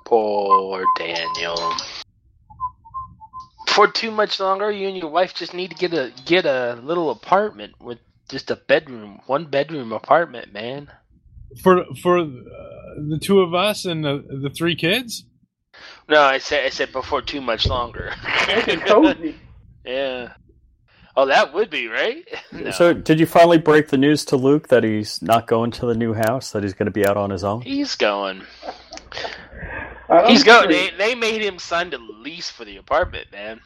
Poor Daniel. For too much longer, you and your wife just need to get a little apartment with just a bedroom, 1-bedroom apartment, man. For the two of us and the 3 kids? No, I said before too much longer. Cozy. Yeah. Oh, that would be, right? No. So, did you finally break the news to Luke that he's not going to the new house, that he's going to be out on his own? He's going. He's going. They made him sign the lease for the apartment, man.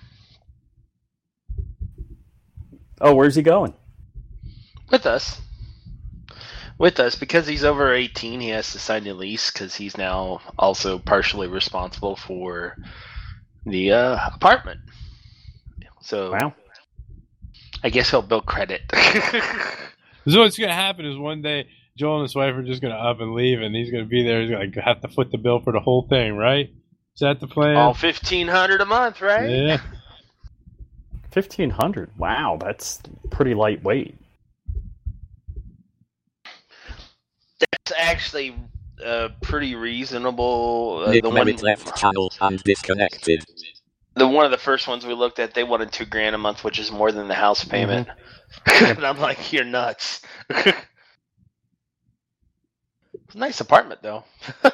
Oh, where's he going? With us. With us, because he's over 18, he has to sign the lease because he's now also partially responsible for the apartment. So, wow. I guess he'll build credit. So what's going to happen is one day Joel and his wife are just going to up and leave, and he's going to be there. He's going to have to foot the bill for the whole thing, right? Is that the plan? All $1,500 a month, right? Yeah. $1,500. Wow, that's pretty lightweight. That's actually pretty reasonable. Nick Merritt left channel and disconnected. One of the first ones we looked at, they wanted $2,000 a month, which is more than the house payment. And I'm like, you're nuts. It's a nice apartment, though.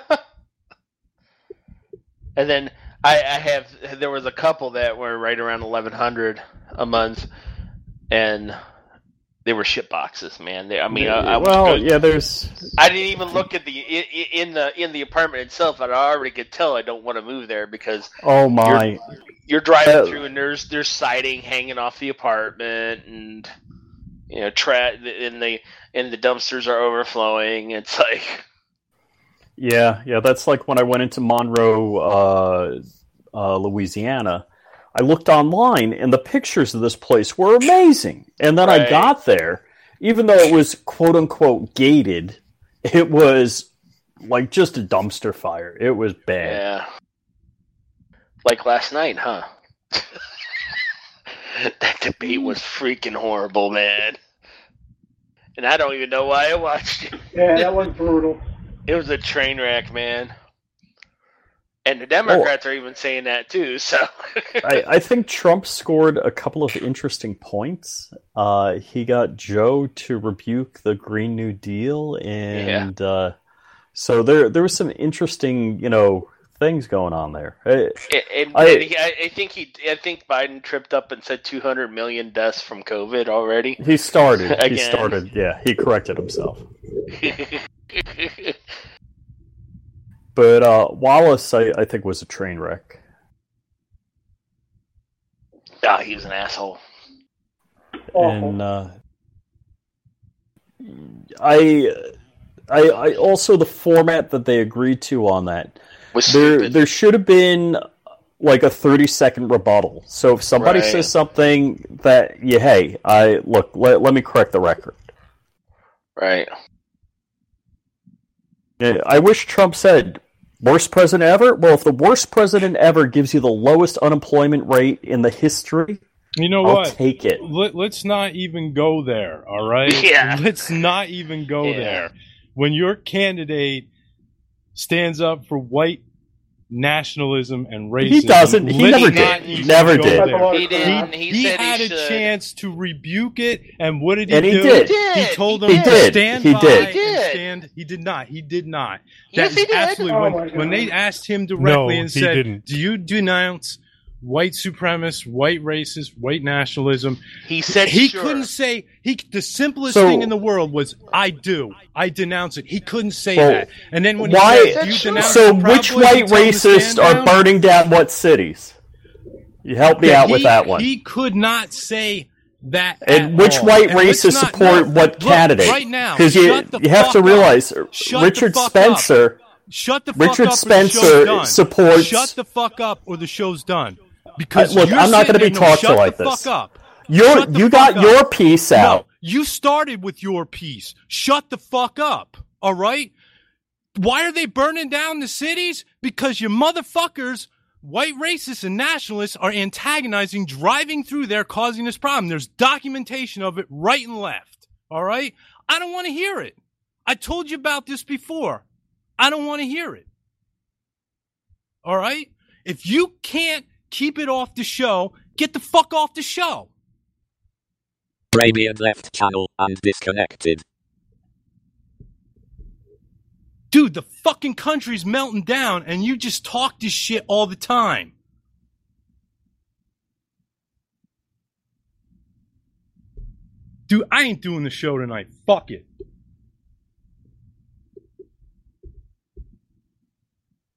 And then there was a couple that were right around $1,100 a month, and they were shit boxes, man. I didn't even look at in the apartment itself, and I already could tell I don't want to move there because you're driving through and there's siding hanging off the apartment, and and the dumpsters are overflowing. It's like yeah, that's like when I went into Monroe, Louisiana. I looked online, and the pictures of this place were amazing. And then I got there, even though it was quote-unquote gated, it was like just a dumpster fire. It was bad. Yeah. Like last night, huh? That debate was freaking horrible, man. And I don't even know why I watched it. Yeah, that was brutal. It was a train wreck, man. And the Democrats are even saying that too. So I think Trump scored a couple of interesting points. He got Joe to rebuke the Green New Deal, and so there was some interesting, things going on there. I think Biden tripped up and said 200 million deaths from COVID already. He started. Yeah, he corrected himself. But Wallace, I think, was a train wreck. He was an asshole. And I also, the format that they agreed to on that, was stupid. There should have been like a 30-second rebuttal. So if somebody says something that, let me correct the record. Right. I wish Trump said, worst president ever? Well, if the worst president ever gives you the lowest unemployment rate in the history, I'll take it. Let's not even go there, all right? Yeah. Let's not even go there. When your candidate stands up for white nationalism and racism, he doesn't. He never did. He didn't. He had a chance to rebuke it, and what did he do? He did. He told them to stand by and stand. He did not. Yes, he did. Absolutely. When they asked him directly and said, "Do you denounce white supremacists, white racists, white nationalism?" He said he couldn't say. The simplest thing in the world was, "I do. I denounce it." He couldn't say that. And then when he said, "Do you denounce it?" Which white racists are burning down what cities? You help me out with that one. He could not say that. And which white racists support what candidate? Right now, because you have to realize Richard Spencer. Shut the fuck Richard up Spencer supports. Shut the fuck up, or the show's done. Because look, I'm not going to be talked to like this. Shut the fuck up. You got your piece out. No, you started with your piece. Shut the fuck up. All right? Why are they burning down the cities? Because you motherfuckers, white racists and nationalists, are antagonizing, driving through there, causing this problem. There's documentation of it right and left. All right? I don't want to hear it. I told you about this before. I don't want to hear it. All right? If you can't keep it off the show, get the fuck off the show. Brainian left channel and disconnected. Dude, the fucking country's melting down and you just talk this shit all the time. Dude, I ain't doing the show tonight. Fuck it.